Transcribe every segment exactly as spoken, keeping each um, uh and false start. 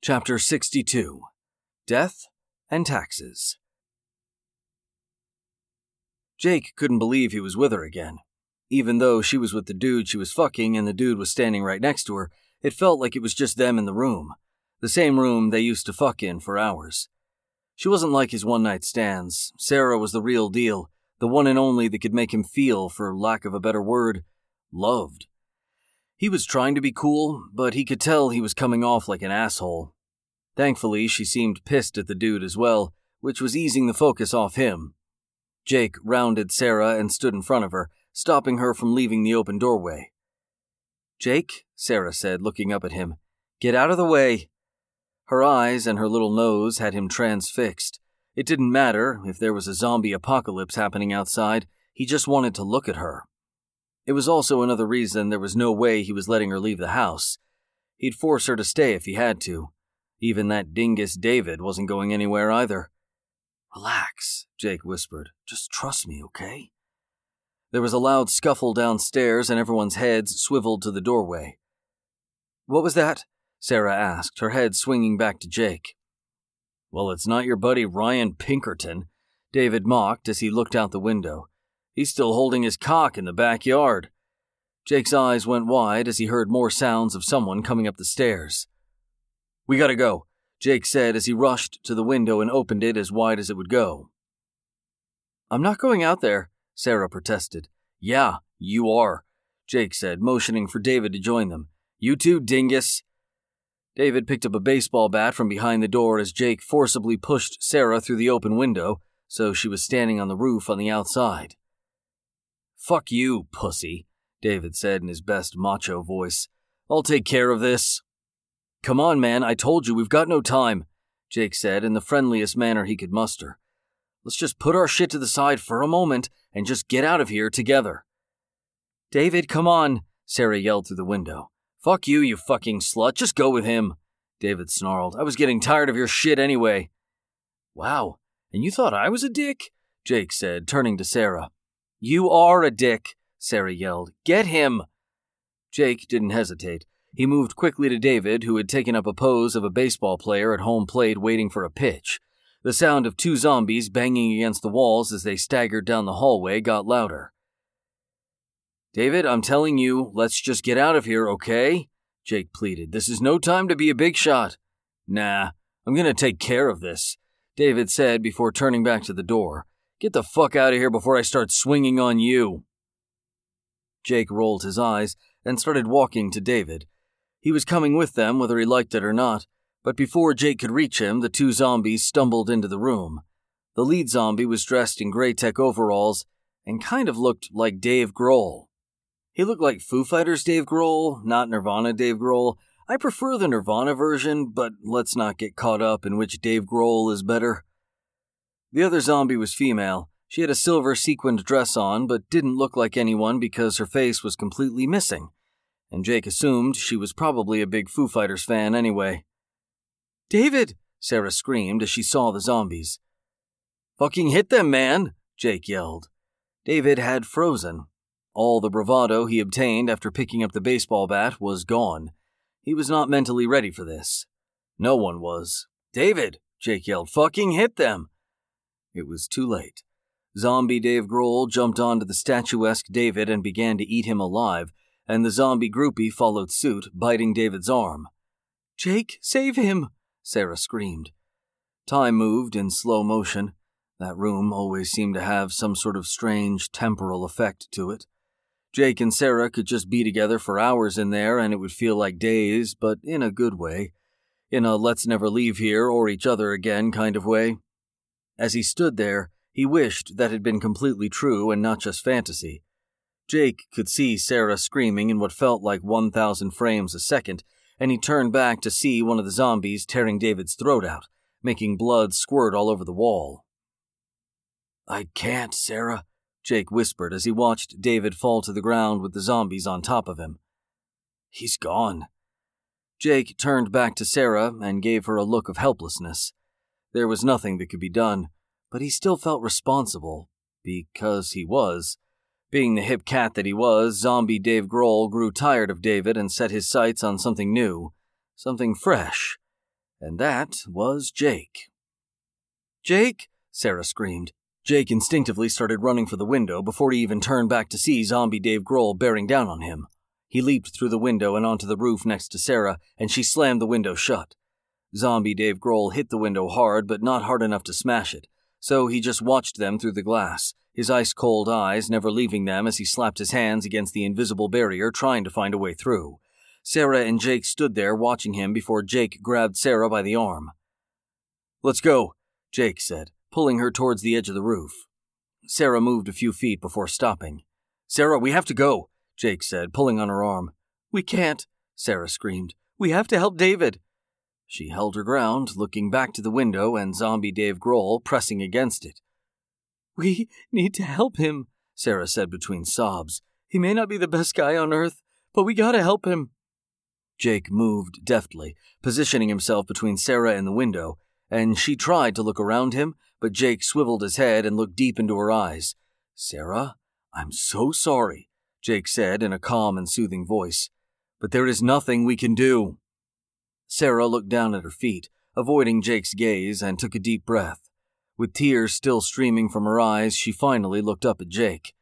Chapter sixty-two. Death and Taxes. Jake couldn't believe he was with her again. Even though she was with the dude she was fucking and the dude was standing right next to her, it felt like it was just them in the room. The same room they used to fuck in for hours. She wasn't like his one-night stands. Sarah was the real deal, the one and only that could make him feel, for lack of a better word, loved. He was trying to be cool, but he could tell he was coming off like an asshole. Thankfully, she seemed pissed at the dude as well, which was easing the focus off him. Jake rounded Sarah and stood in front of her, stopping her from leaving the open doorway. "Jake," Sarah said, looking up at him, "get out of the way." Her eyes and her little nose had him transfixed. It didn't matter if there was a zombie apocalypse happening outside, he just wanted to look at her. It was also another reason there was no way he was letting her leave the house. He'd force her to stay if he had to. Even that dingus David wasn't going anywhere either. "Relax," Jake whispered. "Just trust me, okay?" There was a loud scuffle downstairs and everyone's heads swiveled to the doorway. "What was that?" Sarah asked, her head swinging back to Jake. "Well, it's not your buddy Ryan Pinkerton," David mocked as he looked out the window. "He's still holding his cock in the backyard." Jake's eyes went wide as he heard more sounds of someone coming up the stairs. "We gotta go," Jake said as he rushed to the window and opened it as wide as it would go. "I'm not going out there," Sarah protested. "Yeah, you are," Jake said, motioning for David to join them. "You too, dingus." David picked up a baseball bat from behind the door as Jake forcibly pushed Sarah through the open window, so she was standing on the roof on the outside. "Fuck you, pussy," David said in his best macho voice. "I'll take care of this." "Come on, man, I told you we've got no time," Jake said in the friendliest manner he could muster. "Let's just put our shit to the side for a moment and just get out of here together." "David, come on," Sarah yelled through the window. "Fuck you, you fucking slut, just go with him," David snarled. "I was getting tired of your shit anyway." "Wow, and you thought I was a dick?" Jake said, turning to Sarah. "You are a dick," Sarah yelled. "Get him!" Jake didn't hesitate. He moved quickly to David, who had taken up a pose of a baseball player at home plate waiting for a pitch. The sound of two zombies banging against the walls as they staggered down the hallway got louder. "David, I'm telling you, let's just get out of here, okay?" Jake pleaded. "This is no time to be a big shot." "Nah, I'm gonna take care of this," David said before turning back to the door. "Get the fuck out of here before I start swinging on you." Jake rolled his eyes and started walking to David. He was coming with them whether he liked it or not, but before Jake could reach him, the two zombies stumbled into the room. The lead zombie was dressed in gray tech overalls and kind of looked like Dave Grohl. He looked like Foo Fighters Dave Grohl, not Nirvana Dave Grohl. I prefer the Nirvana version, but let's not get caught up in which Dave Grohl is better. The other zombie was female. She had a silver sequined dress on, but didn't look like anyone because her face was completely missing, and Jake assumed she was probably a big Foo Fighters fan anyway. "David!" Sarah screamed as she saw the zombies. "Fucking hit them, man!" Jake yelled. David had frozen. All the bravado he obtained after picking up the baseball bat was gone. He was not mentally ready for this. No one was. "David!" Jake yelled. "Fucking hit them!" It was too late. Zombie Dave Grohl jumped onto the statuesque David and began to eat him alive, and the zombie groupie followed suit, biting David's arm. "Jake, save him!" Sarah screamed. Time moved in slow motion. That room always seemed to have some sort of strange temporal effect to it. Jake and Sarah could just be together for hours in there and it would feel like days, but in a good way. In a let's never leave here or each other again kind of way. As he stood there, he wished that had been completely true and not just fantasy. Jake could see Sarah screaming in what felt like one thousand frames a second, and he turned back to see one of the zombies tearing David's throat out, making blood squirt all over the wall. "I can't, Sarah," Jake whispered as he watched David fall to the ground with the zombies on top of him. "He's gone." Jake turned back to Sarah and gave her a look of helplessness. There was nothing that could be done, but he still felt responsible, because he was. Being the hip cat that he was, zombie Dave Grohl grew tired of David and set his sights on something new, something fresh. And that was Jake. "Jake!" Sarah screamed. Jake instinctively started running for the window before he even turned back to see Zombie Dave Grohl bearing down on him. He leaped through the window and onto the roof next to Sarah, and she slammed the window shut. Zombie Dave Grohl hit the window hard, but not hard enough to smash it, so he just watched them through the glass, his ice-cold eyes never leaving them as he slapped his hands against the invisible barrier trying to find a way through. Sarah and Jake stood there watching him before Jake grabbed Sarah by the arm. "Let's go," Jake said, pulling her towards the edge of the roof. Sarah moved a few feet before stopping. "Sarah, we have to go," Jake said, pulling on her arm. "We can't," Sarah screamed. "We have to help David." She held her ground, looking back to the window and Zombie Dave Grohl pressing against it. "We need to help him," Sarah said between sobs. "He may not be the best guy on earth, but we gotta help him." Jake moved deftly, positioning himself between Sarah and the window, and she tried to look around him, but Jake swiveled his head and looked deep into her eyes. "Sarah, I'm so sorry," Jake said in a calm and soothing voice, "but there is nothing we can do." Sarah looked down at her feet, avoiding Jake's gaze, and took a deep breath. With tears still streaming from her eyes, she finally looked up at Jake.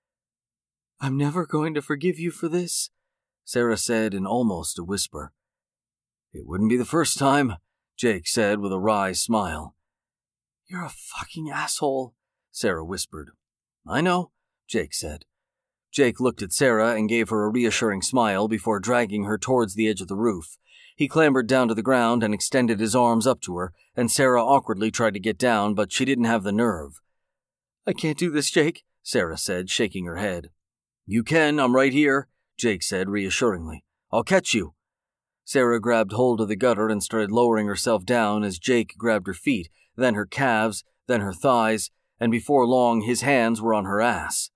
"I'm never going to forgive you for this," Sarah said in almost a whisper. "It wouldn't be the first time," Jake said with a wry smile. "You're a fucking asshole," Sarah whispered. "I know," Jake said. Jake looked at Sarah and gave her a reassuring smile before dragging her towards the edge of the roof. He clambered down to the ground and extended his arms up to her, and Sarah awkwardly tried to get down, but she didn't have the nerve. "I can't do this, Jake," Sarah said, shaking her head. "You can, I'm right here," Jake said reassuringly. "I'll catch you." Sarah grabbed hold of the gutter and started lowering herself down as Jake grabbed her feet, then her calves, then her thighs, and before long his hands were on her ass.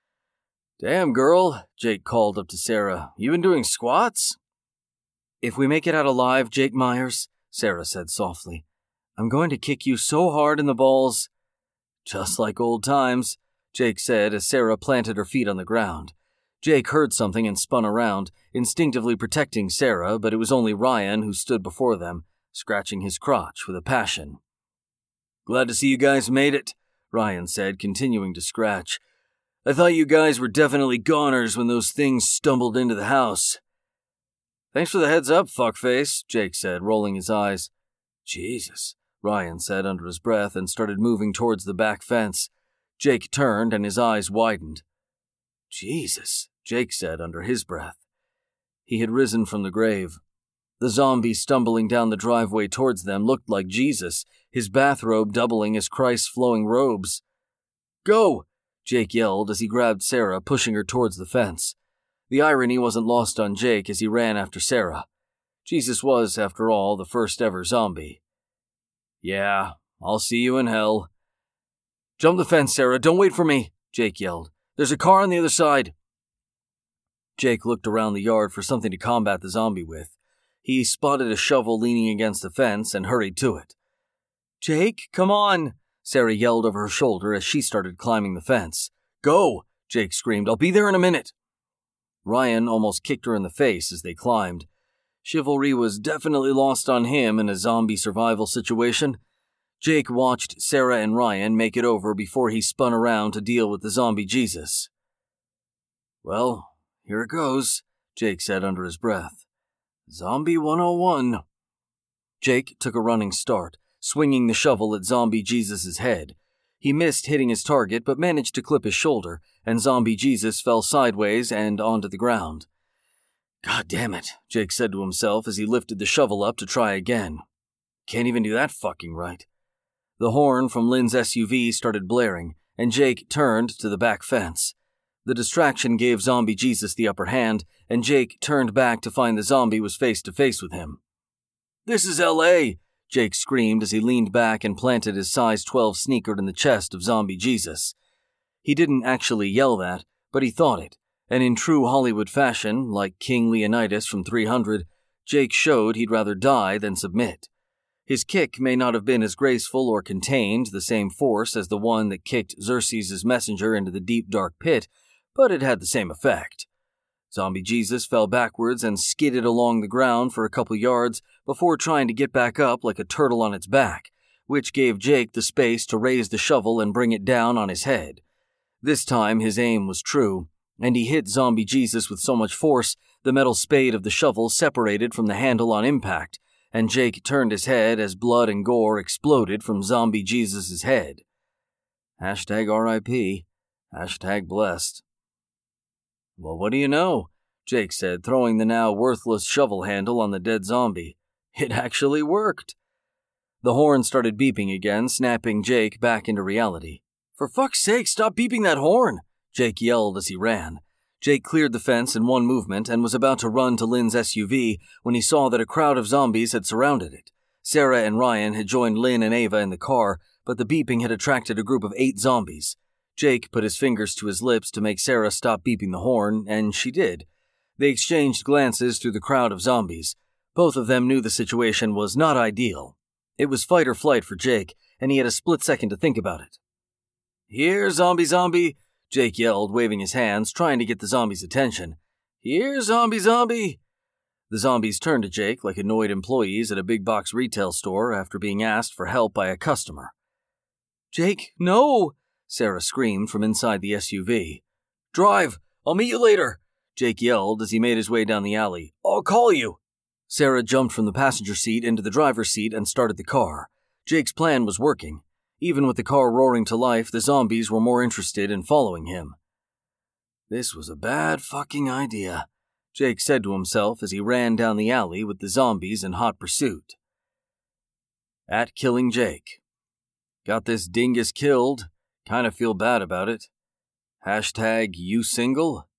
"Damn, girl," Jake called up to Sarah. "You been doing squats?" "If we make it out alive, Jake Myers," Sarah said softly, "I'm going to kick you so hard in the balls." "Just like old times," Jake said as Sarah planted her feet on the ground. Jake heard something and spun around, instinctively protecting Sarah, but it was only Ryan who stood before them, scratching his crotch with a passion. "Glad to see you guys made it," Ryan said, continuing to scratch. "I thought you guys were definitely goners when those things stumbled into the house." "Thanks for the heads up, fuckface," Jake said, rolling his eyes. "Jesus," Ryan said under his breath and started moving towards the back fence. Jake turned and his eyes widened. "Jesus," Jake said under his breath. He had risen from the grave. The zombie stumbling down the driveway towards them looked like Jesus, his bathrobe doubling as Christ's flowing robes. "Go!" Jake yelled as he grabbed Sarah, pushing her towards the fence. The irony wasn't lost on Jake as he ran after Sarah. Jesus was, after all, the first ever zombie. "Yeah, I'll see you in hell." "Jump the fence, Sarah, don't wait for me," Jake yelled. "There's a car on the other side." Jake looked around the yard for something to combat the zombie with. He spotted a shovel leaning against the fence and hurried to it. "Jake, come on," Sarah yelled over her shoulder as she started climbing the fence. "Go," Jake screamed. "I'll be there in a minute." Ryan almost kicked her in the face as they climbed. Chivalry was definitely lost on him in a zombie survival situation. Jake watched Sarah and Ryan make it over before he spun around to deal with the zombie Jesus. "Well, here it goes," Jake said under his breath. "Zombie one oh one. Jake took a running start, swinging the shovel at Zombie Jesus' head. He missed hitting his target but managed to clip his shoulder, and Zombie Jesus fell sideways and onto the ground. "God damn it," Jake said to himself as he lifted the shovel up to try again. "Can't even do that fucking right." The horn from Lynn's S U V started blaring, and Jake turned to the back fence. The distraction gave Zombie Jesus the upper hand, and Jake turned back to find the zombie was face to face with him. "This is L A!" Jake screamed as he leaned back and planted his size twelve sneaker in the chest of Zombie Jesus. He didn't actually yell that, but he thought it, and in true Hollywood fashion, like King Leonidas from three hundred, Jake showed he'd rather die than submit. His kick may not have been as graceful or contained the same force as the one that kicked Xerxes' messenger into the deep dark pit, but it had the same effect. Zombie Jesus fell backwards and skidded along the ground for a couple yards before trying to get back up like a turtle on its back, which gave Jake the space to raise the shovel and bring it down on his head. This time his aim was true, and he hit Zombie Jesus with so much force the metal spade of the shovel separated from the handle on impact, and Jake turned his head as blood and gore exploded from Zombie Jesus' head. Hashtag R I P. Hashtag blessed. Well, what do you know? Jake said, throwing the now worthless shovel handle on the dead zombie. It actually worked. The horn started beeping again, snapping Jake back into reality. For fuck's sake, stop beeping that horn! Jake yelled as he ran. Jake cleared the fence in one movement and was about to run to Lynn's S U V when he saw that a crowd of zombies had surrounded it. Sarah and Ryan had joined Lynn and Ava in the car, but the beeping had attracted a group of eight zombies. Jake put his fingers to his lips to make Sarah stop beeping the horn, and she did. They exchanged glances through the crowd of zombies. Both of them knew the situation was not ideal. It was fight or flight for Jake, and he had a split second to think about it. Here, zombie zombie! Jake yelled, waving his hands, trying to get the zombies' attention. Here, zombie zombie! The zombies turned to Jake like annoyed employees at a big box retail store after being asked for help by a customer. Jake, no! Sarah screamed from inside the S U V. Drive! I'll meet you later! Jake yelled as he made his way down the alley. I'll call you! Sarah jumped from the passenger seat into the driver's seat and started the car. Jake's plan was working. Even with the car roaring to life, the zombies were more interested in following him. This was a bad fucking idea, Jake said to himself as he ran down the alley with the zombies in hot pursuit. At Killing Jake. Got this dingus killed. Kinda feel bad about it. Hashtag you single?